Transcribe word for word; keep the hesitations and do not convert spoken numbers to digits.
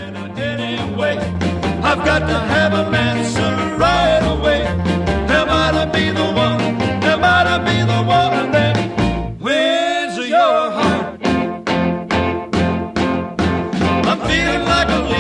Anyway, I've got to have an answer right away. Am I to be the one? Am I to be the one that wins your heart? I'm feeling like a